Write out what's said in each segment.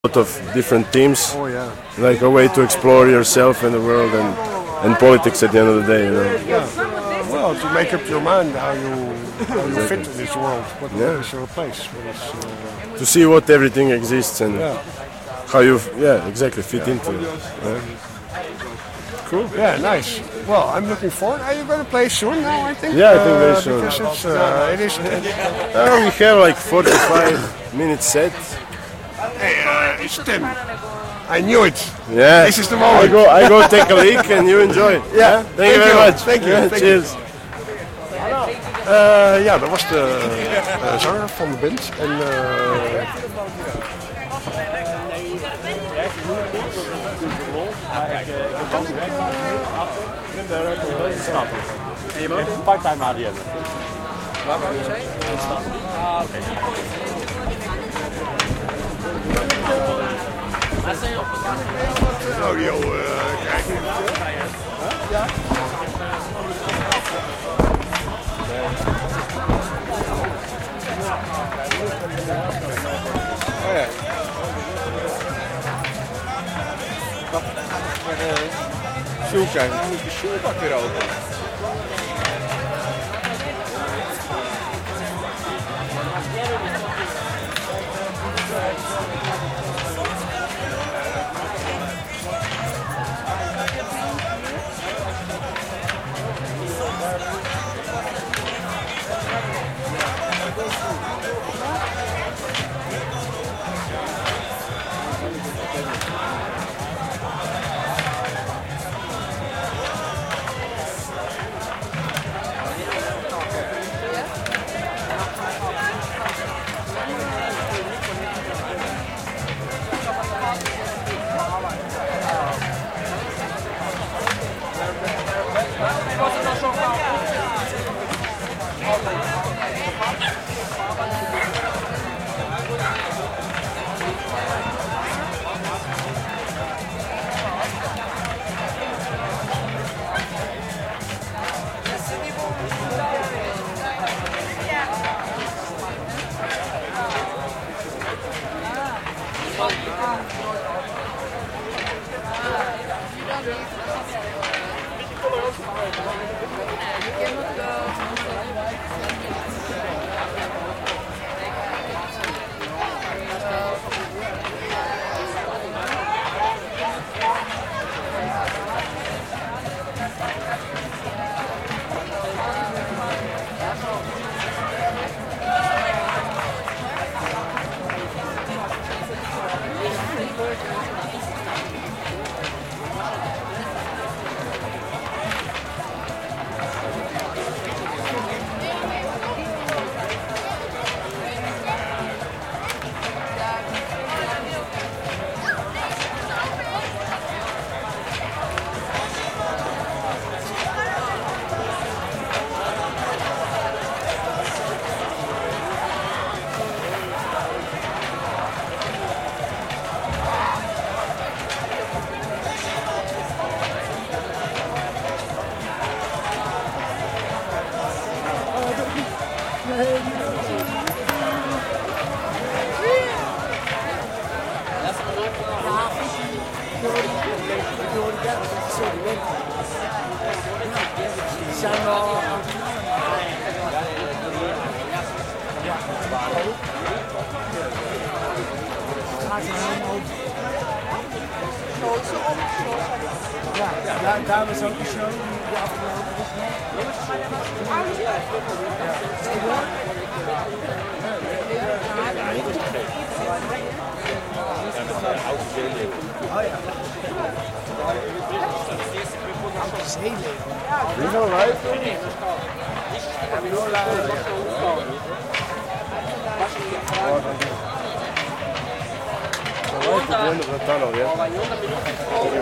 lot of different teams, Oh yeah. like a way to explore yourself and the world and politics at the end of the day. Well, to make up your mind how you fit in this world. What is your place? To see what everything exists and Yeah. how you exactly fit into it. Cool. Yeah, nice. Well, I'm looking forward. Are you going to play soon now, I think? Yeah, I think very soon. Because it is... We have like 45-minute set. Hey, it's Tim. I knew it. Yeah. This is the moment. I go take a leak and you enjoy. Yeah. Thank you very much. Thank you. Yeah, Thank cheers. Ja, dat was de zanger van de band. En, Part-time ADN. Waar wou je zijn? Ah, oké. audio krijgen. Ja. Oh ja. Zoeken. Dan moet de shoelbak weer open. Daar was ook een show die afgelopen is. Oh ja. Dat is heel leuk. You know, right? At the end of the tunnel, yeah?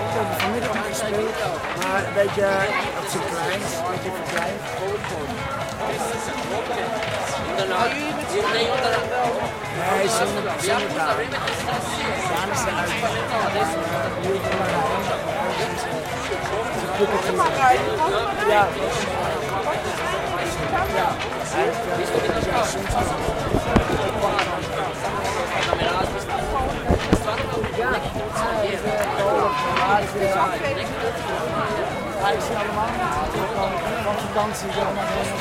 Vanmiddag gespeeld, maar een beetje op zijn klein, een beetje verkleind. Nee, zonder taal. Samen zijn uit. Ja. Hij is allemaal van vakantie dan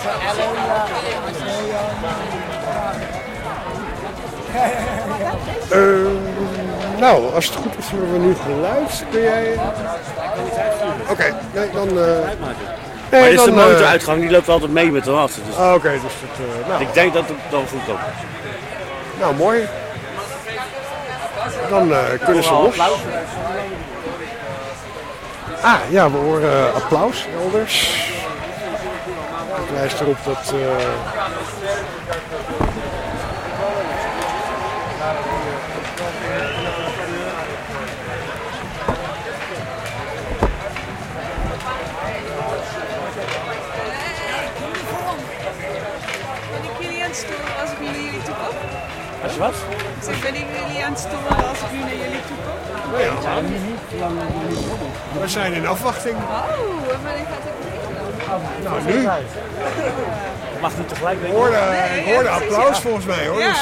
Nou, als het goed is, hebben we nu geluid. Kun jij... Oké, nee, dan... Maar dit is de motoruitgang, die loopt altijd mee met de laatste. Dus Oké, dus het... nou. ik denk dat het dan goed komt. Nou, mooi. Dan kunnen ze los. Ah, ja, we horen applaus elders. Het wijst erop dat... Als ik nu naar jullie toe kom? Als je wat? Dus ben ik jullie aan het storen als ik nu naar jullie toe kom? We zijn in afwachting. Oh, maar ik ga het even Nou, nu. Mag niet tegelijk Ik hoorde applaus volgens mij hoor. Ja, Dus,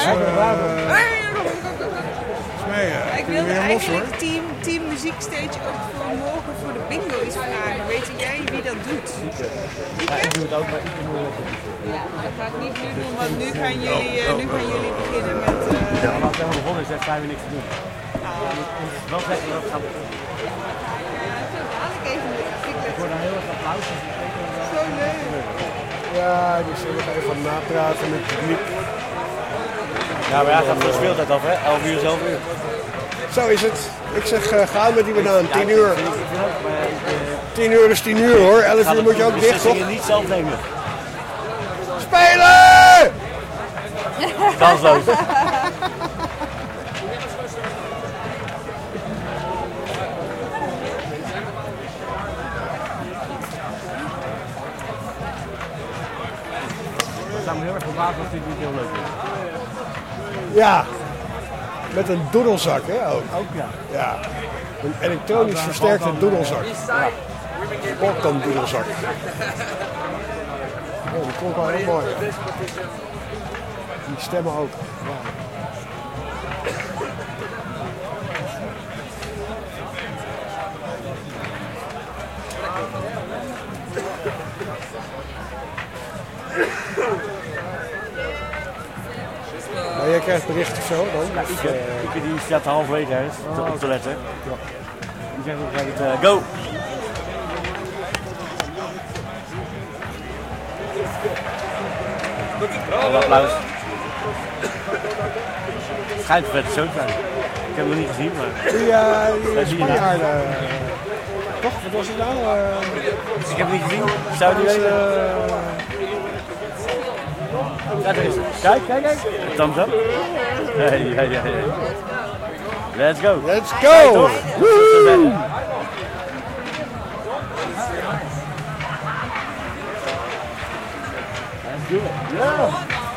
ik wilde eigenlijk team muziekstage ook voor morgen voor de bingo iets vragen. Weet jij wie dat doet? Ik doe het ook, maar ik doe het ook. Ja, dat ga ik niet nu doen, want nu gaan jullie beginnen met... Ja, maar als het helemaal begonnen is, zijn we niks te doen. Wel zeggen dat het gaat beginnen. Ja, zo dadelijk even. Ik hoor dan heel erg applaus. Zo leuk. ja, die zullen nog even napraten met het publiek. Ja, maar ja, het gaat voor de speeltijd af, hè? 11 uur, 11 uur. Zo is het. Ik zeg, ga met die banaan. 10 uur. 10 uur is 10 uur hoor. 11 uur moet je ook dicht, toch? Je niet zelf nemen. Spelen! Kansloos. Ik sta me heel erg verbaasd als dit niet heel leuk is. Ja. Met een doedelzak, hè? Ook. Ja. Ja. Een elektronisch versterkte doedelzak. Popcorn doedelzak. Oh, die klonk wel heel mooi. Die stemmen ook. Ja. Maar jij krijgt bericht of zo dan? Ik die staat halverwege hè, op te letten. Die zegt op een gegeven moment, go! Applaus. Het schijnt een vette show te zijn. Ik heb hem nog niet gezien, maar... Die Spanjaarden. Toch? Wat was het nou? Ik heb hem niet gezien. Zou je niet weten? Kijk eens. Kijk. Thumbs up. Hey. Let's go. Let's go! Woehoe! Let's do it. Yeah.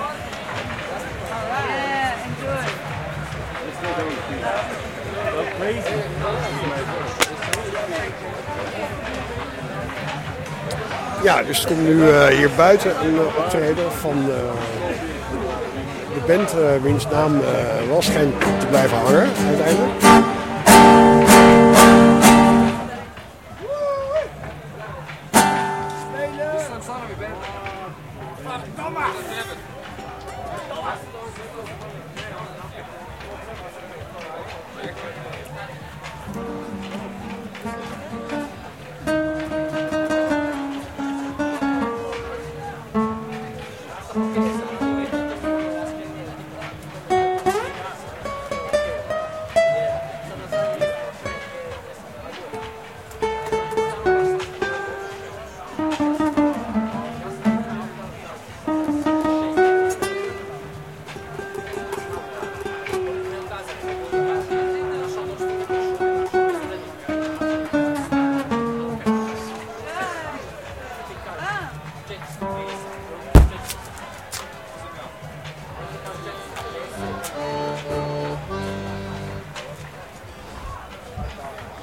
Go crazy. Ja, dus er komt nu hier buiten een optreden van de band wiens naam wel schijnt te blijven hangen uiteindelijk.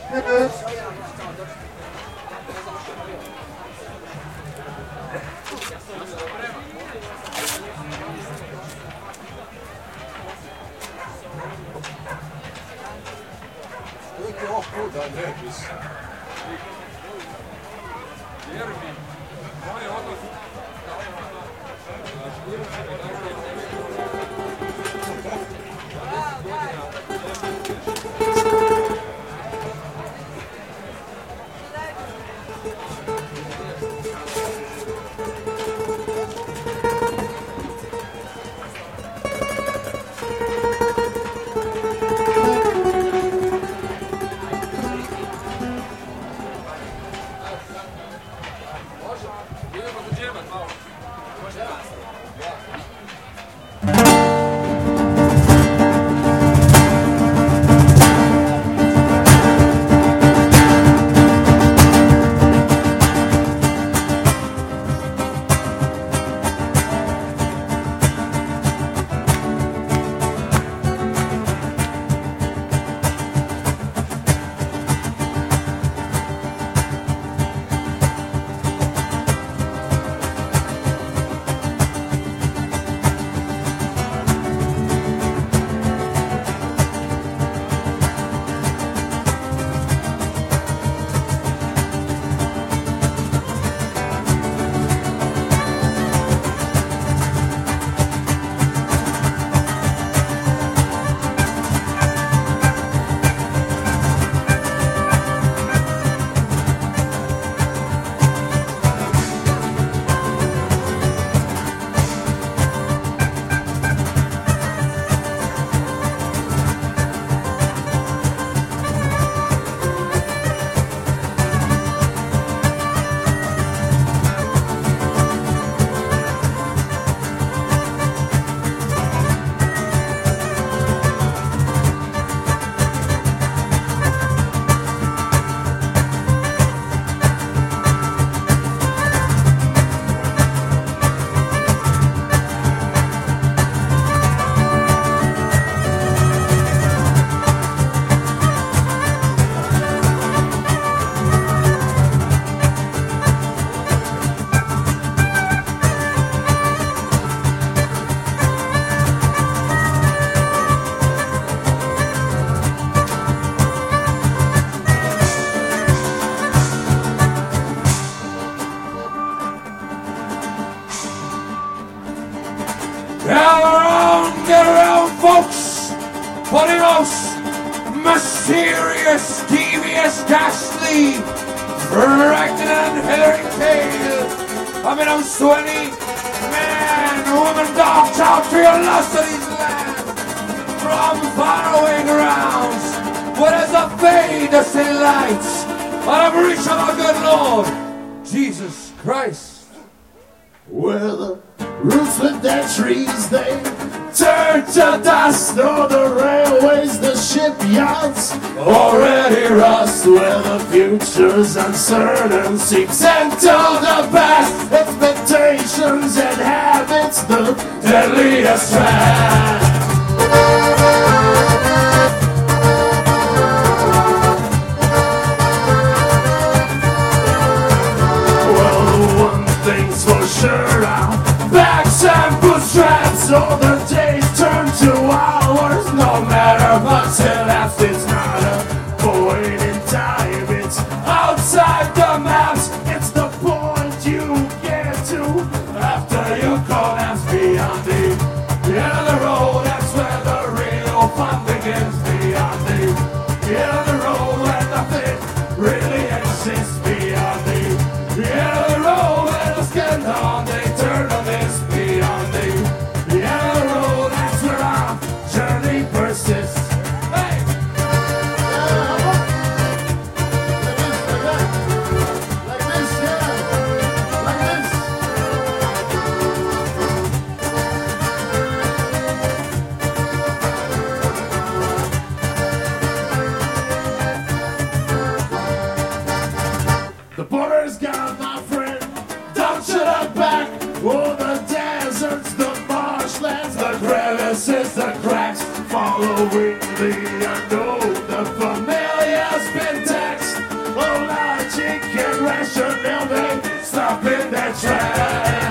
Get around, folks, for the most mysterious, devious, ghastly, pregnant, hairy tale of an unsweaty man, woman, dog, child, tree, and lost to these lands from faraway grounds, where there's a fade to see lights on the reach of our good Lord, Jesus Christ. Where the roots with their trees, they turn to dust. Or the railways, the shipyards already rust. Where the future's uncertain seeps into the past. Expectations and habits, the deadliest trap. Things for sure, our backs and bootstraps, all the days turn to hours, no matter what's elapsed. It's not a point in time, it's outside the maps. It's the point you get to after you collapse. Beyond the end of the road, that's where the real fun begins. Beyond the end of the road, where nothing really exists. Beyond the end of the road, get on, they turn on this. Beyond the yellow road, that's where our journey persists. Hey! Like this, yeah. Like this. The border's gone, my friend. Don't you look back. Oh, the deserts, the marshlands, the crevices, the cracks. Following the unknown, the familiar's been dead. track.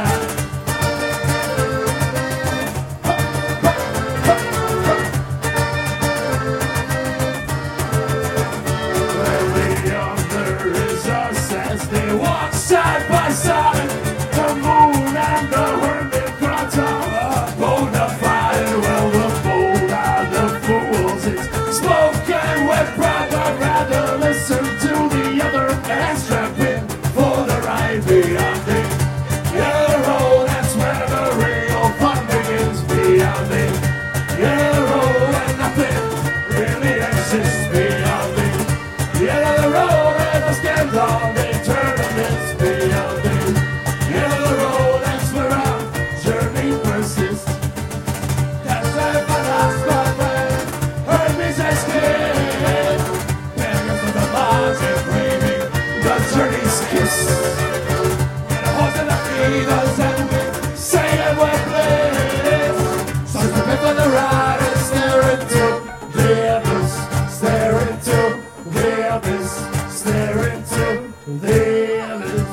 Well, the other is us as they walk side by side. The moon and the hermit gods are bona fide. Well, the bold are the fools. It's smoke and wet pride. I'd rather listen to the other and strap in for the ride beyond the yellow road. That's where the real fun begins. Beyond the yellow road, and nothing really exists beyond the yellow road. And the stand on the tournaments beyond the yellow road. That's where our journey persists. That's where my last my friend heard me say skin. Beggars of the bars and craving the journey's kiss. And the horse and the feeders and we say that we're bliss. So step for the ride and stare into the abyss. Stare into the abyss. Stare into the abyss.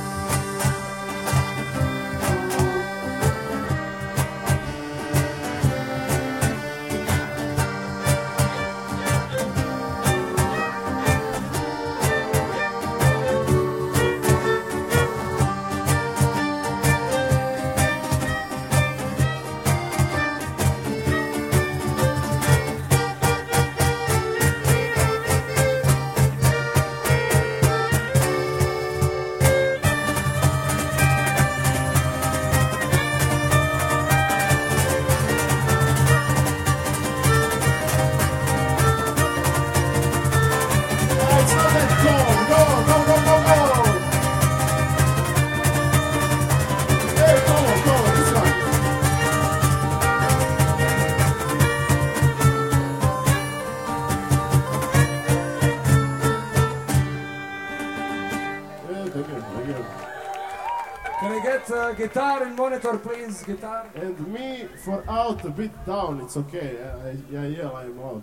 Can I get guitar and monitor, please? Guitar. And me for out a bit down, it's okay. Yeah, I'm out.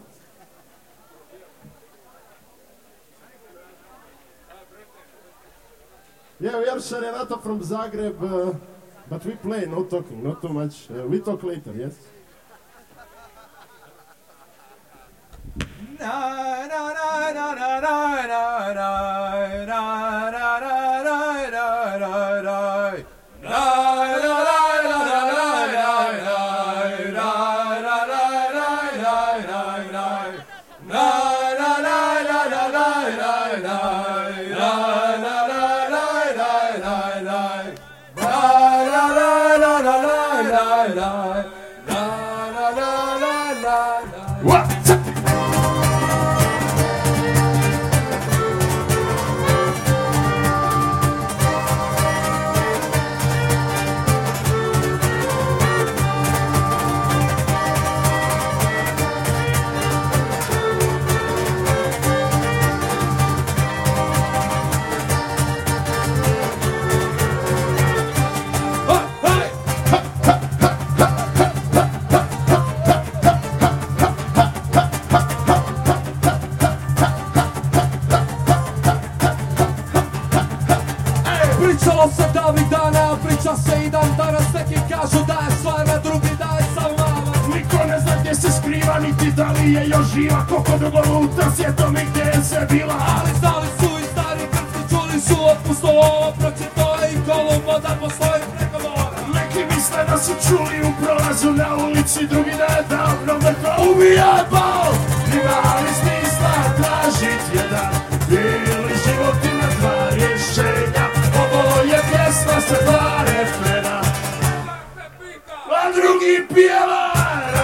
Yeah, we are Serenata from Zagreb, but we play, no talking, not too much. We talk later, yes? Pričalo se davnih dana, priča se i dan danas. Neki kažu da je stvarna, drugi da je samo mala. Niko ne zna gdje se skriva, niti da li je još živa. Koliko dugo luta svijetom i gdje je sve bila. Ali znali su i stari krsti, čuli su od pustova. Pročito je i Kolumbo da postoji preko mora. Neki misle da su čuli u prolazu na ulici, drugi da je davno mrtvo ubija bol. Ima li smisla tražit jedan ili život ima dva rješenja. Ovo je pjesma sa dva refrena, a drugi pjeva.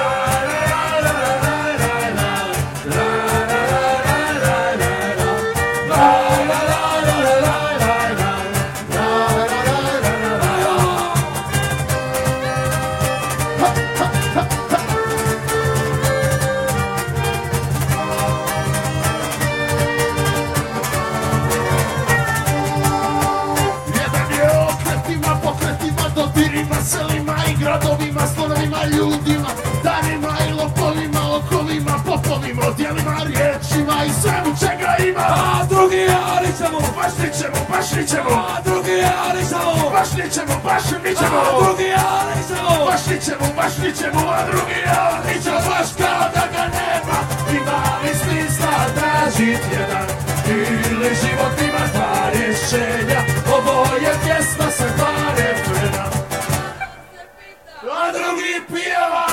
Selima i gradovima, slonovima, ljudima, danima i lopovima, okovima, popovima, odjelima, riječima i svemu čega ima. A drugi ali ćemo, baš ničemu, a drugi ali ćemo, baš baš ničemu, a drugi ja ničemu, baš ničemu, a drugi ja ničemu, baš kao da ga nema. Ima li smisla tražit jedan, ili život ima dva rješenja, ovo je pjesma sa dva refrena, a drugi pjeva.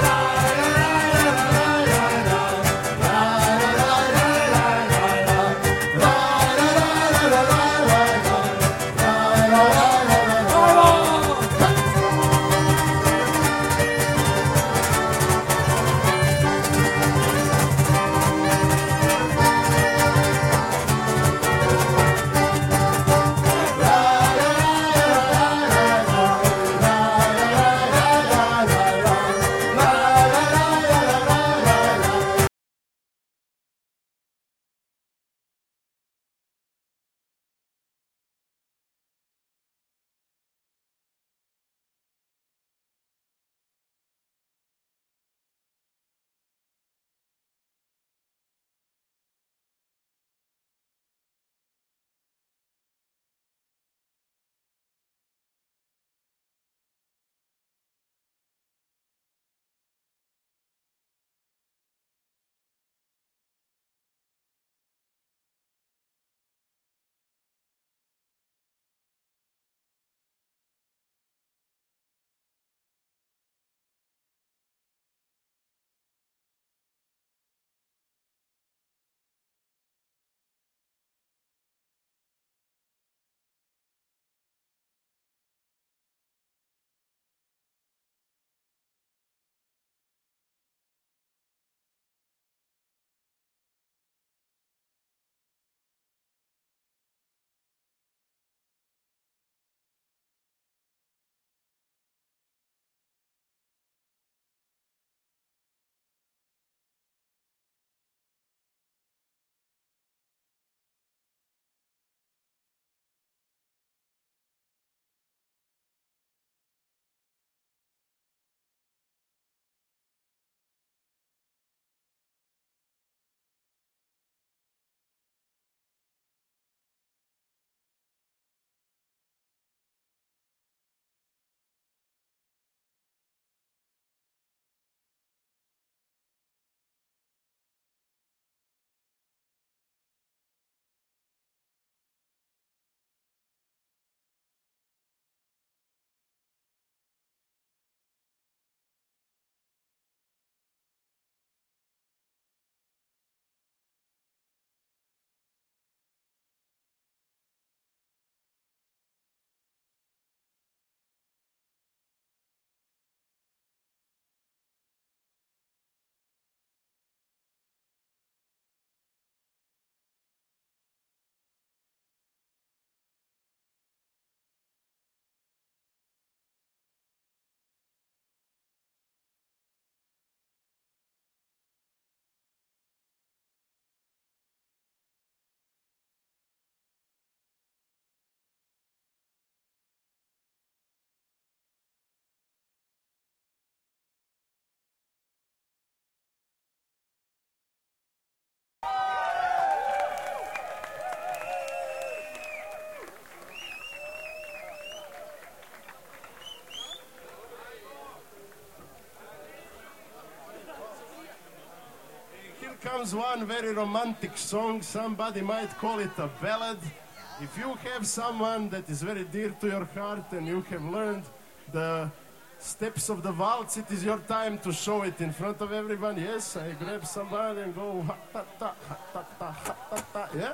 Comes one very romantic song. Somebody might call it a ballad. If you have someone that is very dear to your heart and you have learned the steps of the waltz, it is your time to show it in front of everyone. Yes, I grab somebody and go ha ta ta ha ta ta ha ta ta. Yeah.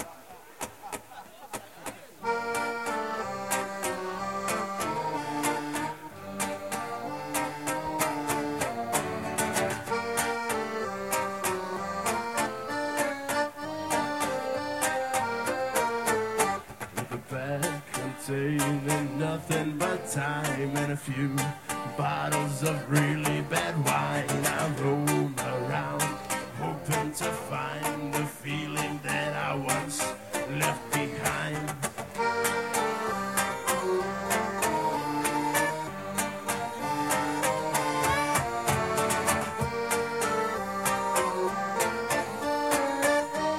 Containing nothing but time and a few bottles of really bad wine. I roam around hoping to find the feeling that I once left behind.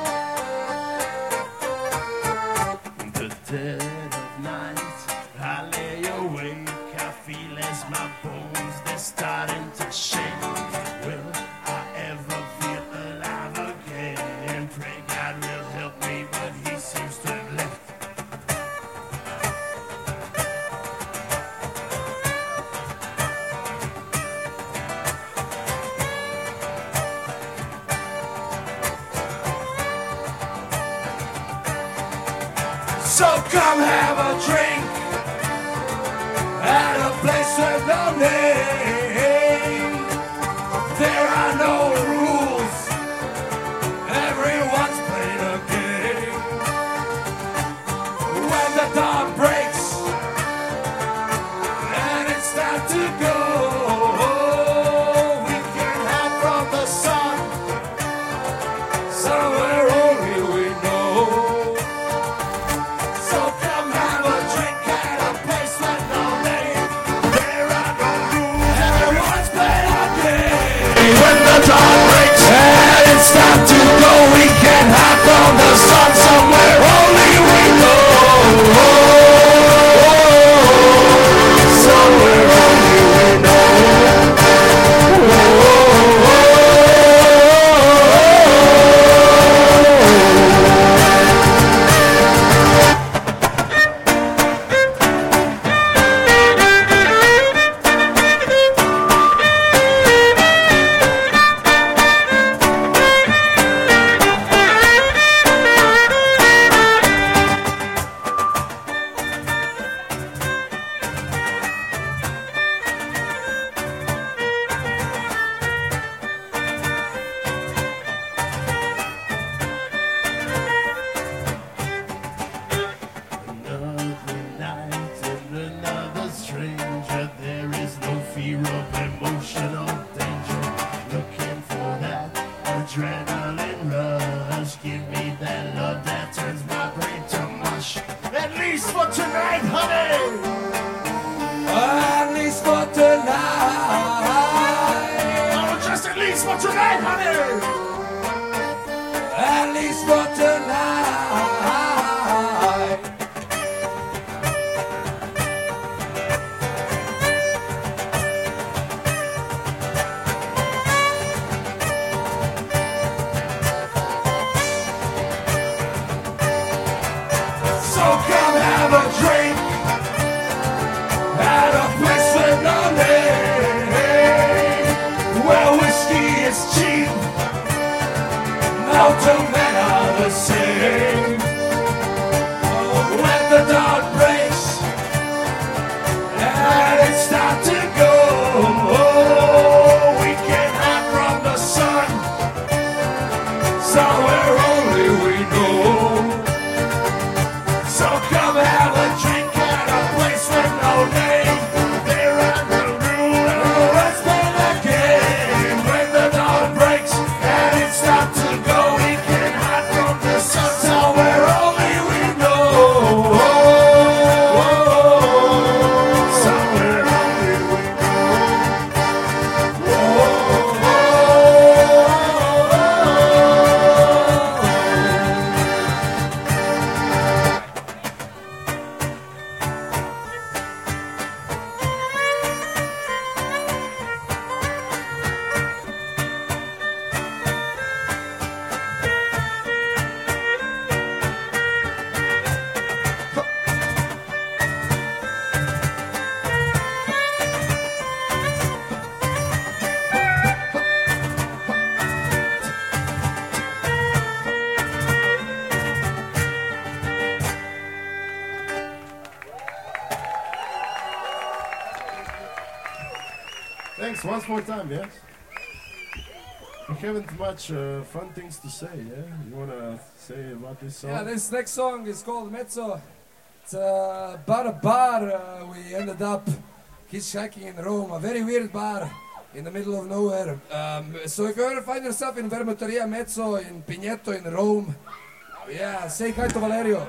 The dead of night, I So come have a drink at a place with no name. There are no rules, everyone's playing a game. When the dawn breaks and it's time to go, we can hide from the sun somewhere only we know. So come have a drink at a place with no name. There are no rules, everyone's playing a game. When the dawn breaks and it's time to go, we can hide from the sun somewhere only we know. Somewhere only we know. Another night and another stranger. There is no fear of emotional danger. Looking for that adrenaline rush. Give me that love that turns my brain to mush. At least for tonight, honey. At least for tonight. Oh, just at least for tonight, honey. At least for tonight. So come have a drink at a place with no name, where whiskey is cheap, no two men are the same. When the dawn breaks and it's time to go, we can hide from the sun somewhere only we know. So come have a drink at a place with no name. There are no rules, let's play the game. When the dawn breaks and it's time to go, we can hide from the sun somewhere only we know. Somewhere only we Thanks once more time, yes? We haven't much fun things to say, yeah? You wanna say about this song? Yeah, this next song is called Mezzo. It's about a bar. We ended up hitchhiking in Rome, a very weird bar in the middle of nowhere. So if you ever find yourself in Vermuteria Mezzo in Pigneto in Rome, yeah, say hi to Valerio.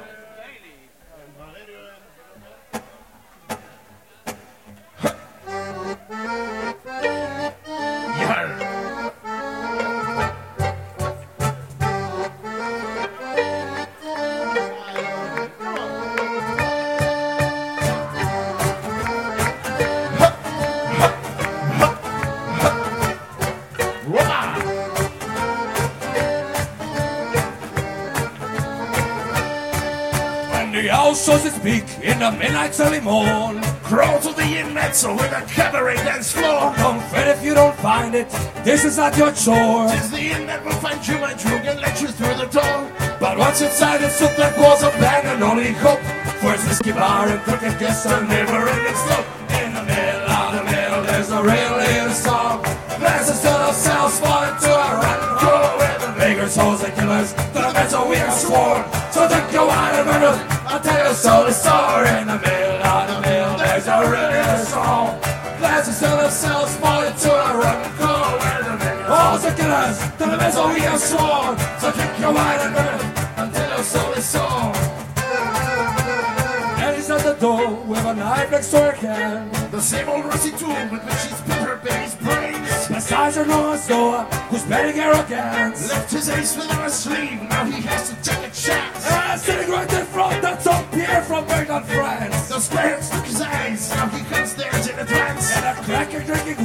The owl shows its beak in the midnight early morn. Crawl to the inn Mezzo with a cabaret dance floor. Don't fret if you don't find it, this is not your chore. It's the inn that will find you, my drug, and let you through the door. But once inside it looked like walls of bang and only hope for his whiskey bar and crooked guests and never-ending slope. In the middle of the middle there's a real little song. Glasses to themselves falling to a rotten crow. Where the beggars, hoes and killers, the mental we are sworn. So drink your wine and murder, I'll tell you soul is sore. In the middle of the middle there's a real little song. Glasses to themselves falling to a rotten crow. Where the beggars, hoes and killers, the mental we are sworn. So drink your wine and murder, until your soul is sore. And he's at the door with a knife next to her hand. The same old rusty tool with which he's put her baby's brains. Besides her Noah's door, who's betting arrogance. Left his ace without a sleeve, now he has to take a chance. And sitting right in front, that's all Pierre from Berlin, France. Those squares look his eyes, now he comes theirs in advance. And a cracker drinking.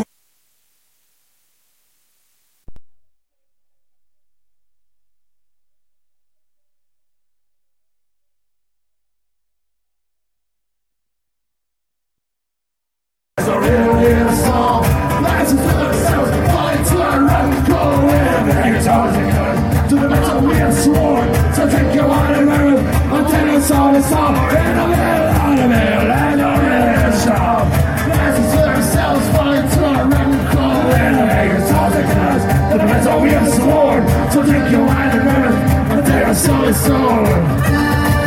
It's a real song. Glasses to themselves, falling to a rotten crow. And the hangers always good. To the metal we have sworn. So take your wine and murder until your soul is sore. In the middle of the middle, and a real song. Glasses to themselves, falling to a rotten crow. And the hangers always good. To the metal we have sworn. So take your wine and murder until your soul is sore.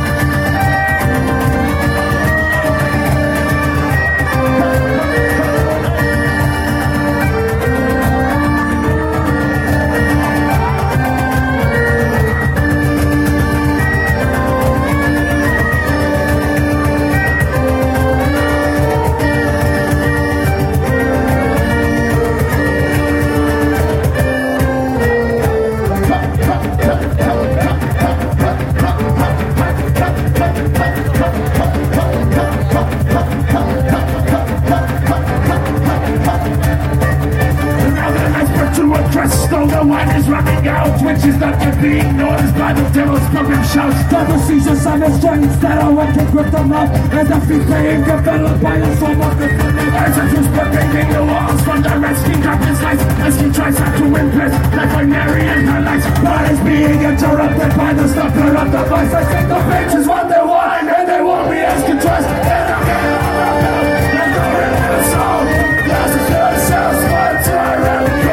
Though the wine is running out, which is not yet being noticed by the devil's pumping shouts. Double seizures on the strings that I want to grip them up. As the feet playing developed by the form of the feeling. As a juice but painting the walls from the rescue darkness lights. As he tries not to impress, like a Mary and her lights. But is being interrupted by the stopper of the voice. I think the pages want their wine and they won't be as trust. And I'm getting all about like the rhythm of the song. Glasses to themselves, but to I really go.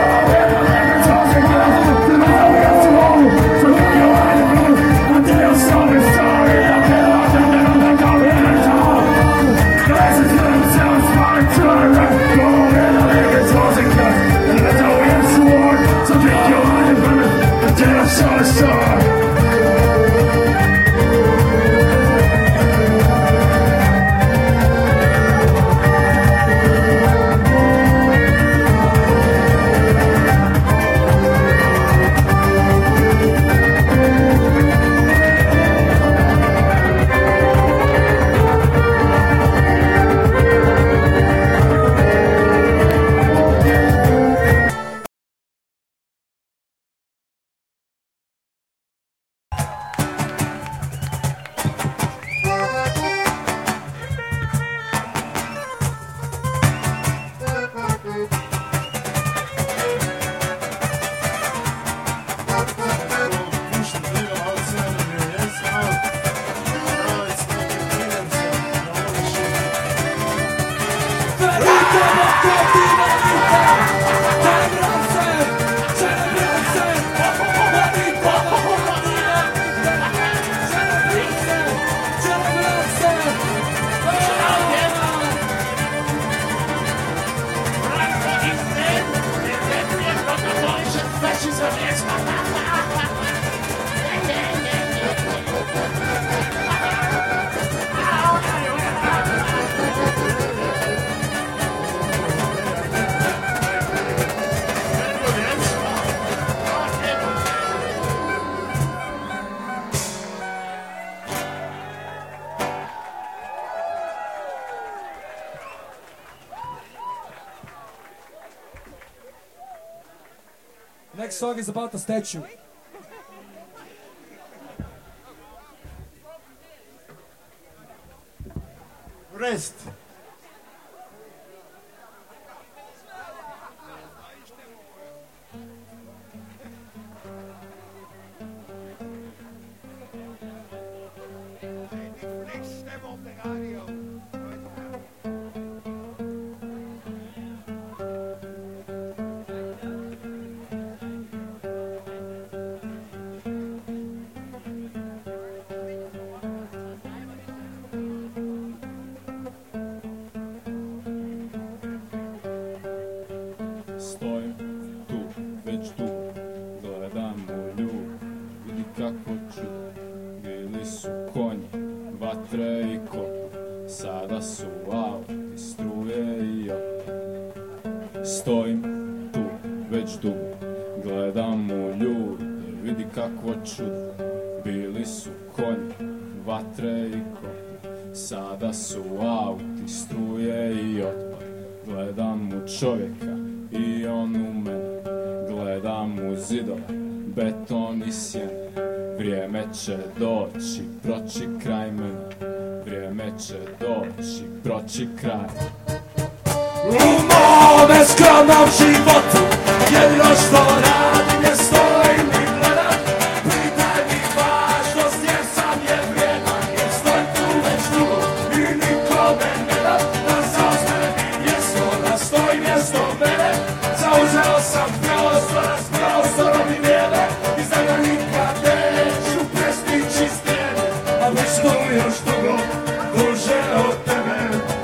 Next song is about the statue. Rest. su konji, vatre i koplje, sada su auti, struje i otpad. Stojim tu već dugo, gledam u ljude, vidi kakvo čudo. Bili su konji, vatre i koplje, sada su auti, struje i otpad. Gledam u čovjeka i on u mene, gledam u zidove, beton i sjene. Vrijeme će doći, proći kraj mene, vrijeme će doći, proći kraj. U mome skromnom životu jedino što radim je stojim i gledam. Pritaj mi važnost jer sam je vrijedan, jer stojim tu već dugo i nikome ne dam da zauzme mi mjesto, da stoji mjesto mene. Zauzeo sam prostora s prostorom i vrijeme i znam da nikad neću prestići stijene, a već tu još dugo, duže od tebe.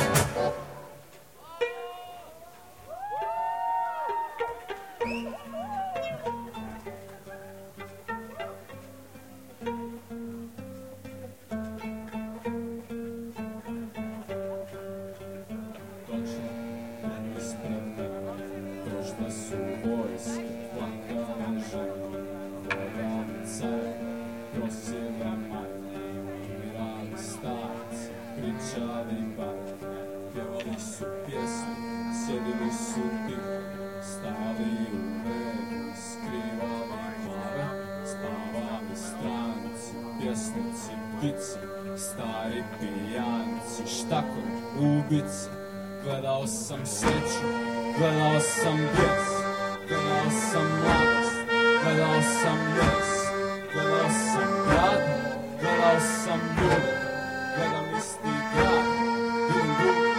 Stari pijanci, štakori, ubice. Gledao sam sreću, gledao sam bijes, gledao sam mladost, gledao sam ljes, gledao sam grad, gledao sam ljude, gledam isti grad, vidim drugi.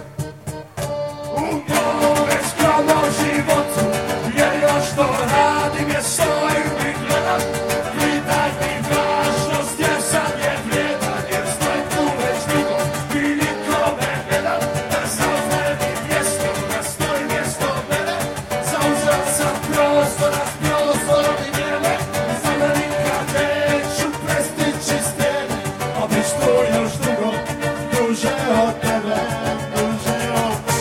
U mome skromnom životu jedino što radim je stojim i gledam. Pritaj mi važnost jer sam je vrijedan, jer stojim tu već dugo i nikome ne dam da zauzme mi mjesto, da stoji mjesto mene. Zauzeo sam prostora s prostorom i vrijeme, znam da nikad neću prestići stijene, a već tu još dugo, duže od tebe, duže od tebe.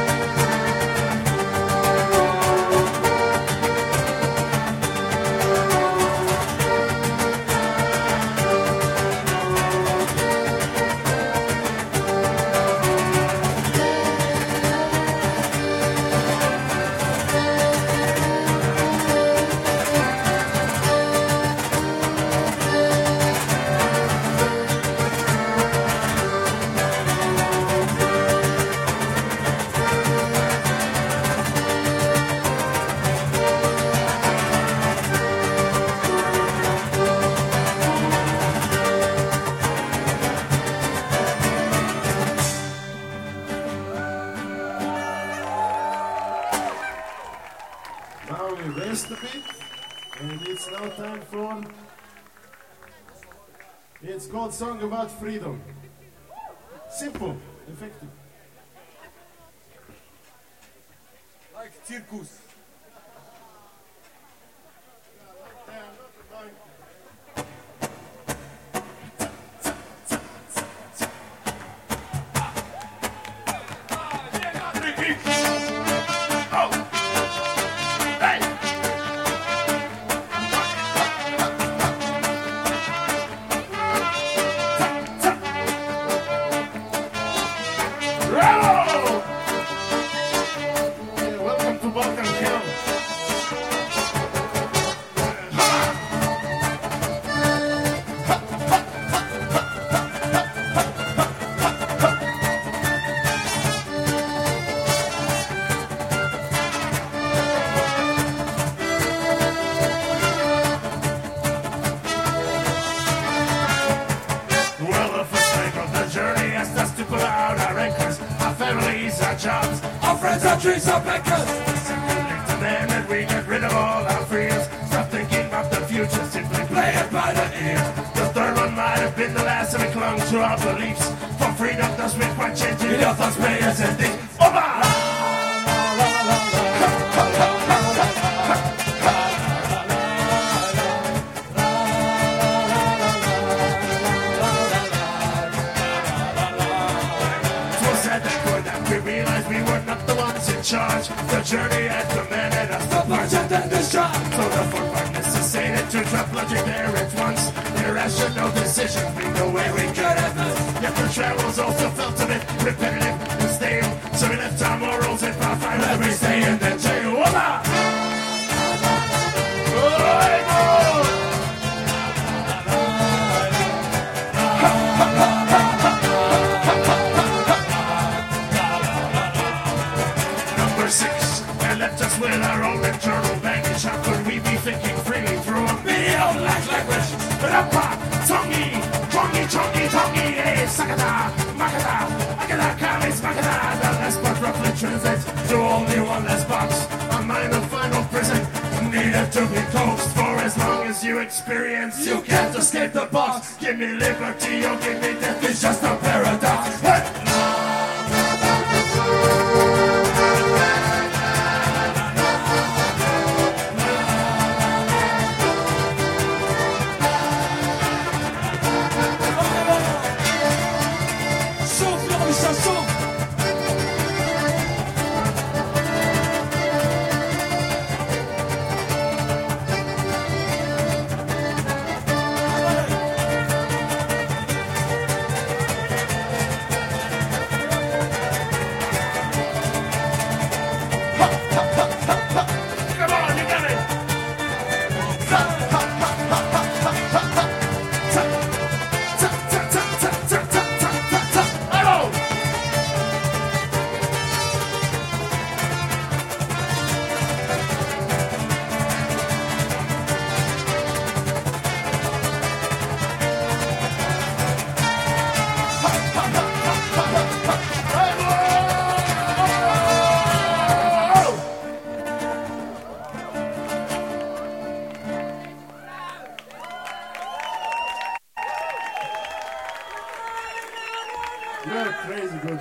Now we rest a bit, and it's now time for... It's called Song About Freedom. Simple, effective. Like circus. Welcome to Balkan Hill. Well, the first leg of the journey has us to pull out our anchors, our families, our jobs, our friends, our dreams, our beckons. To them that we get rid of all our fears. Stop thinking about the future, simply play it by the ears. The third one might have been the last, and we clung to our beliefs. For freedom does mean quite changing your thoughts, prayers, and things. The journey has demanded us to budget and distraught. So the footwork necessitated to drop logic there at once. Irrational decisions being the way we could have done. Yet the travel's also felt a bit repetitive and stale. So we left our morals in part 5 every day in the jail. Voila! Number 6, they left us with our own internal baggage. How could we be thinking freely through a video language? Rappa, tongi, tongi, tongi, tongi, hey, sakata, makata, akada, kamis, makata. The last part roughly translates to only one less box. A minor final prison needed to be coaxed. For as long as you experience, you can't escape the box. Give me liberty or give me death, it's just a paradox. Hey! You're crazy good.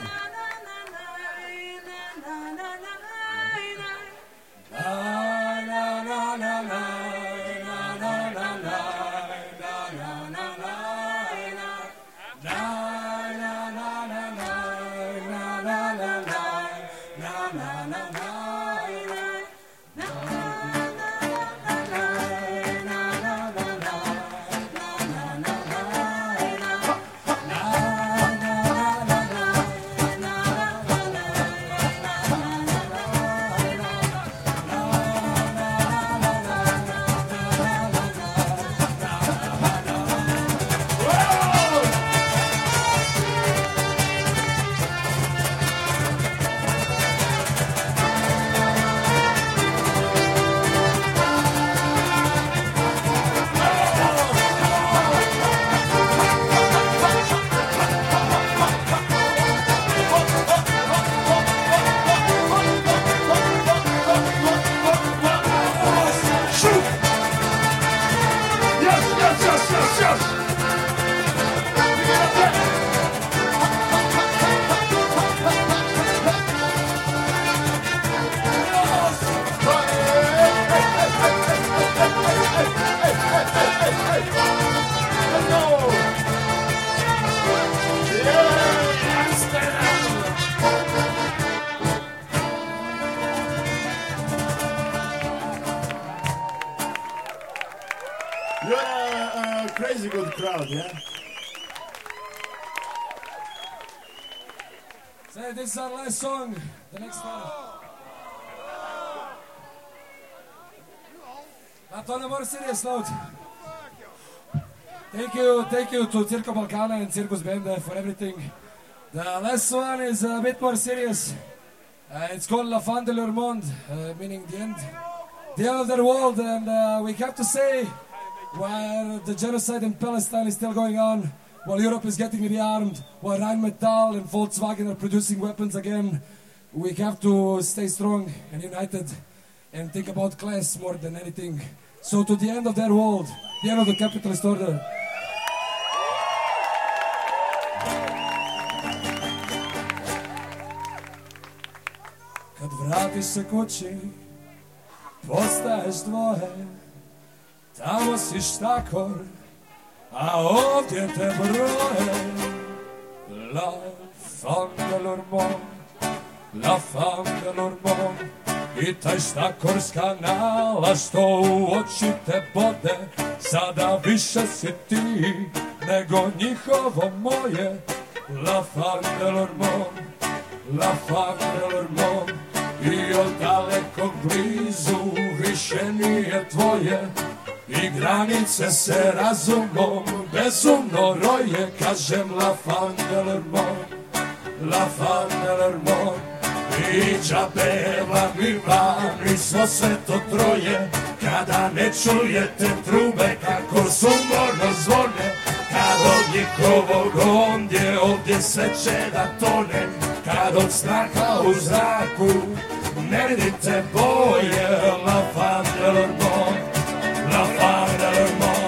You're a crazy good crowd, yeah? So this is our last song. The next one. Not on a more serious note. Thank you to Circo Balcana and Circus Band for everything. The last one is a bit more serious. It's called La Fin de leur monde, meaning the end of the world. And we have to say, while the genocide in Palestine is still going on, while Europe is getting rearmed, while Rheinmetall and Volkswagen are producing weapons again, we have to stay strong and united and think about class more than anything. So to the end of their world, the end of the capitalist order. Kad vratiš se kući, postaješ dvoje, tamo si štakor, a ovdje te broje. La fin de leur monde, La femme de l'hormon i taj štakorska nala što u oči te bode, sada više si ti nego njihovo moje. La femme de l'hormon, la femme de l'hormon, i od dalekog blizu više nije tvoje, i granice se razumom bezumno roje. Kažem la femme de l'hormon, la femme de l'hormon, i džabeva mi vani svo sve to troje, kada ne čujete trube kako sumorno zvone, kad od njihovog ondje ovdje sve će da tone, kad od straha u zraku ne vidite boje. La femme de l'hormon, la femme de l'hormon.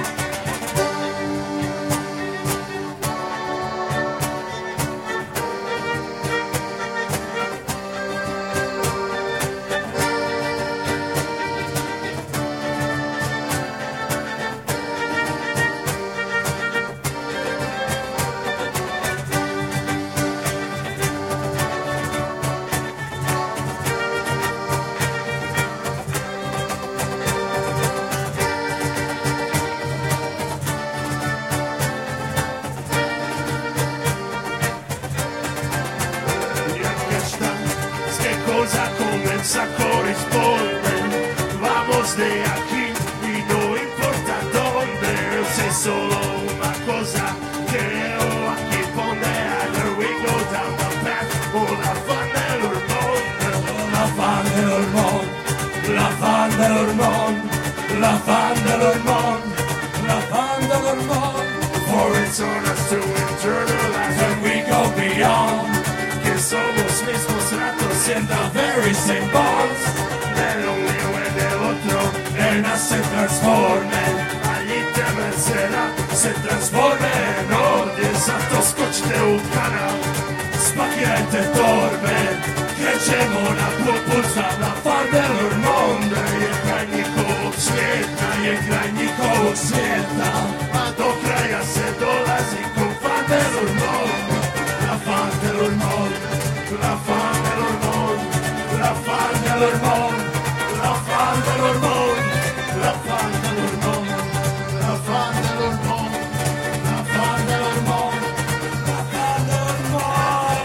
Cosa corrisponde, vamos de aquí y no importa dónde, sé solo una cosa que aquí pone. Either we go down the path or la femme de l'hormon, la femme de l'hormon, la femme de l'hormon, la femme de l'hormon, la femme de l'hormon. For it's on us to internalize when we go beyond, que somos mismos ratos in the very same bonds, del uno y del otro, en se transformen, allí te vencerá, se transforme en odio, zato skočite u kanal, spakirajte torbe, krećemo na put za la femme de l'hormon, je kraj njihovog svijeta, je kraj njihovog svijeta, a do kraja se dolazi ko femme de l'hormon, la femme de l'hormon, la femme de l'hormon, la femme de l'hormon, la femme de l'hormon, la femme de l'hormon, la femme de l'hormon, la femme de l'hormon, la femme de l'hormon.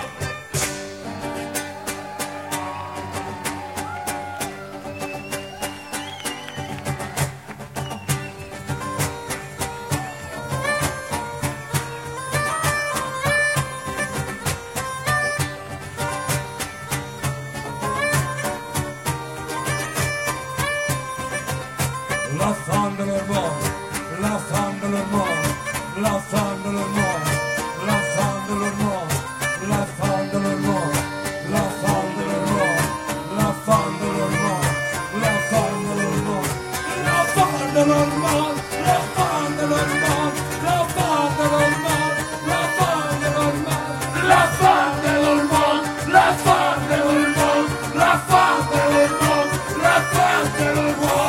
La femme de l'hormon, la femme de l'hormon, la femme de l'hormon, la femme de l'hormon, la femme de l'hormon, la femme de l'hormon, la femme de l'hormon, la femme de l'hormon, la femme de l'hormon, la femme de l'hormon, la femme de l'hormon, la femme de l'hormon, la femme de l'hormon, la femme de l'hormon, la femme de l'hormon, la femme de l'hormon.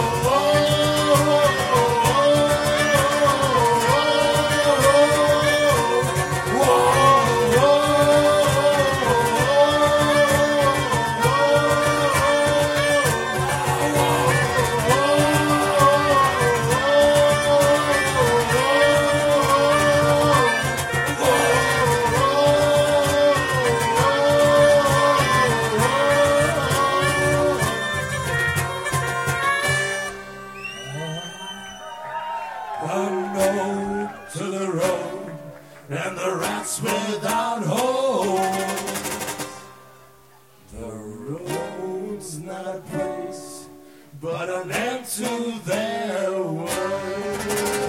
Without hope, the road's not a place, but an end to their world.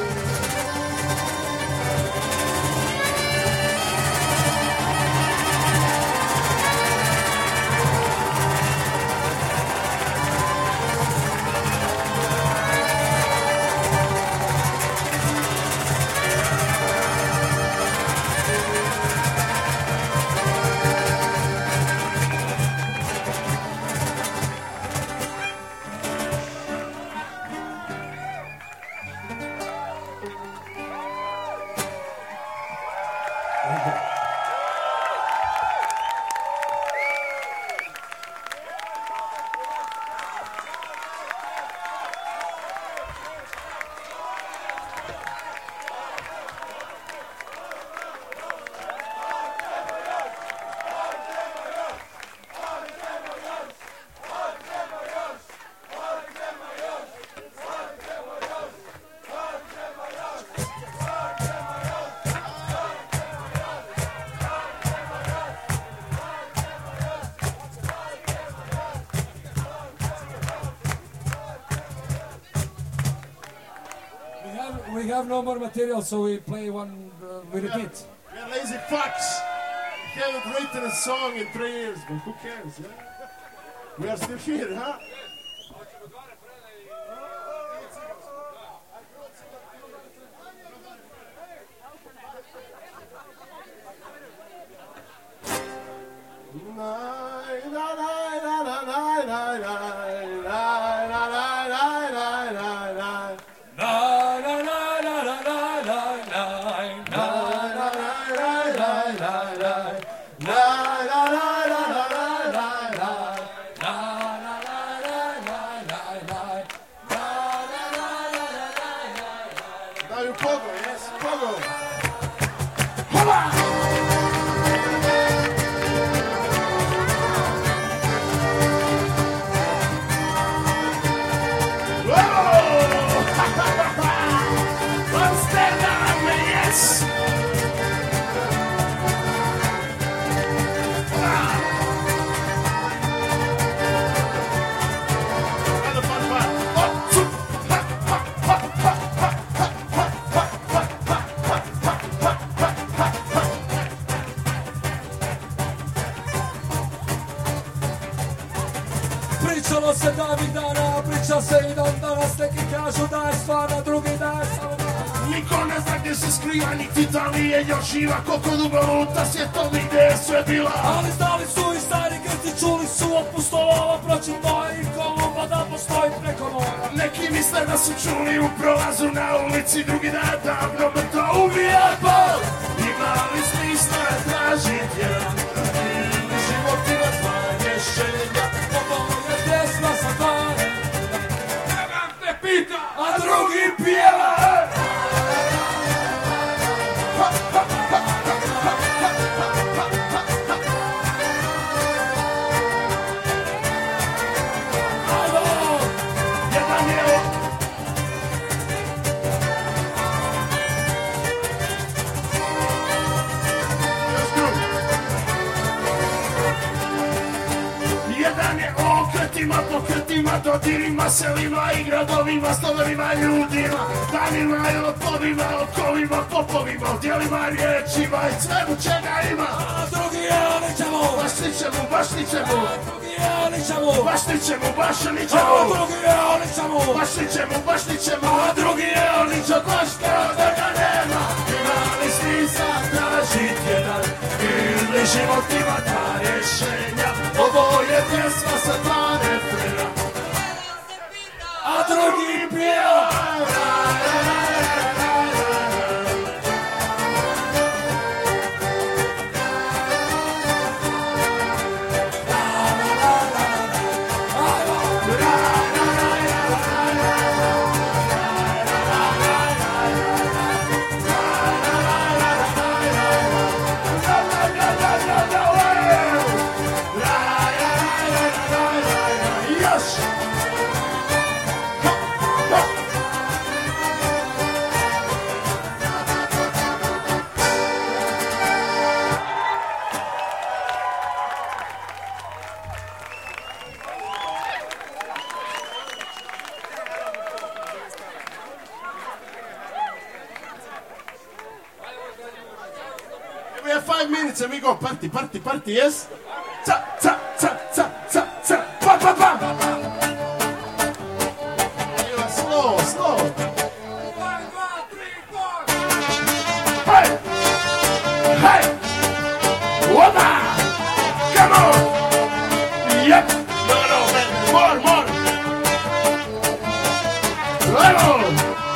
have no more material, so we play one, we repeat. We are lazy fucks. We haven't written a song in 3 years, but who cares, yeah? We are still here, huh? Pričalo se davnih dana, priča se i dan danas, neki kažu da je stvarno, drugi da je samo dan. Niko ne zna gdje se skriva, niti da li je još živa, koliko dugo luta svjetovi gdje je sve bila. Ali znali su i stari Grci, čuli su od pustova, pročito i Kolumba da postoji preko mora. Neki misle da su čuli u prolazu na ulici, drugi da je davno mrtvo ubija bol. Imali smisla tražit jedan, ili život ima dva rješenja. Ovo je pjesma sa dane, Jedan te pita, a drugi pjeva. Pokretima, dodirima, selima i gradovima, stolovima, ljudima, danima i lopovima, okovima, popovima, odjelima, riječima i svemu čega ima. A drugi je o ničemu, baš ničemu, baš ničemu. A drugi je o ničemu, baš ničemu, baš ničemu. A drugi je o ničemu, baš ničemu, baš ničemu. A drugi je o ničemu, baš kao da ga nema. Ima li smisla tražit jedan, ili život ima dva rješenja. Ovo je pjesma sa dva refrena, a drugi pjeva. We have 5 minutes and we go party, party, party, yes? Ta, ta, ta, ta, ta, ta, pa, pa, pa. Slow, slow. 1, 2, 3, 4. Hey! Hey! Whoa! Come on! Yep! No, man. More! Level!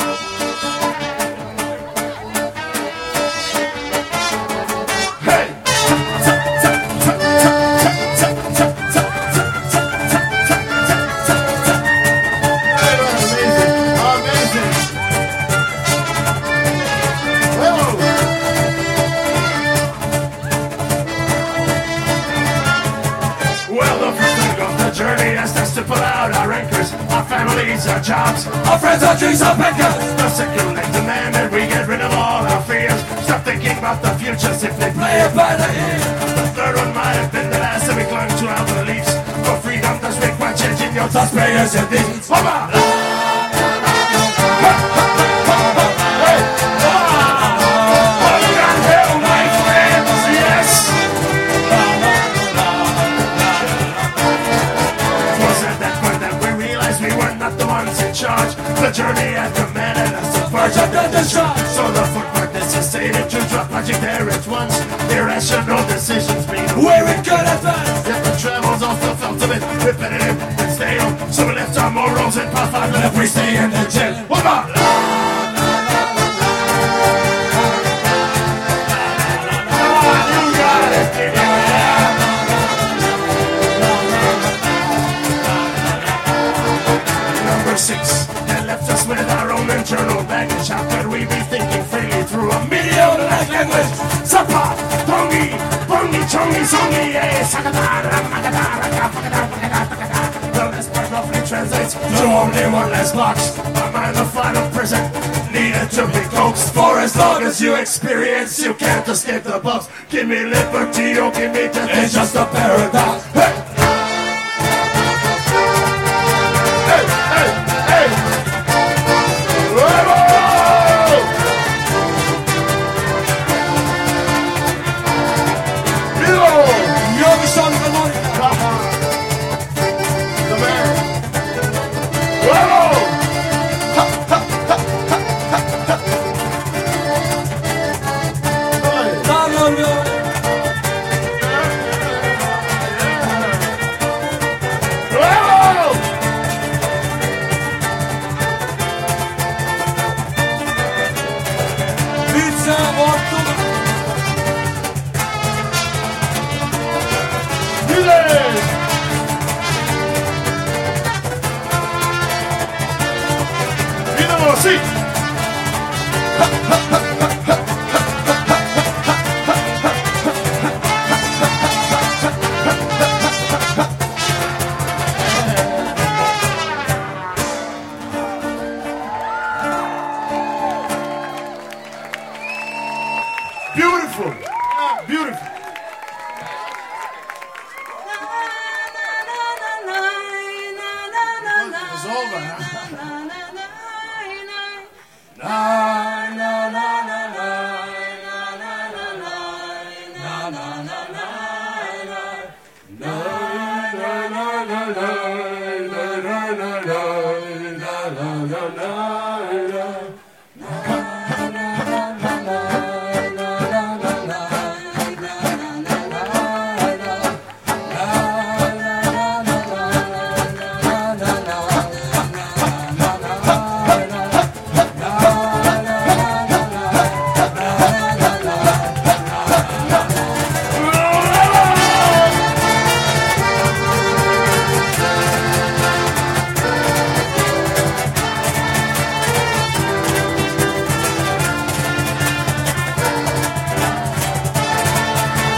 Our jobs, our friends, our dreams, our beggars. No circulate the man and we get rid of all our fears. Stop thinking about the future, simply play it by the ear. The third one might have been the last and we clung to our beliefs. For freedom does require changing your thoughts, prayers and deeds. Hey! logic there at once. Irrational decisions being Where it could advance. Yet the travels also felt a bit repetitive and stale. So we left our morals in part 5 and we stay in the jail. What about? You got it. Number 6, that left us with our own internal baggage. How could we be thinking freely through a mediocre language? Sapa, Tongi, Bongi, Chongi, Songi, eh, Sakatara, Magatara, Pakatara. The last part roughly translates to only one less box. My mind, the final prison needed to be coaxed. For as long as you experience, you can't escape the box. Give me liberty or give me death, it's just a paradox. Hey! Beautiful. Beautiful.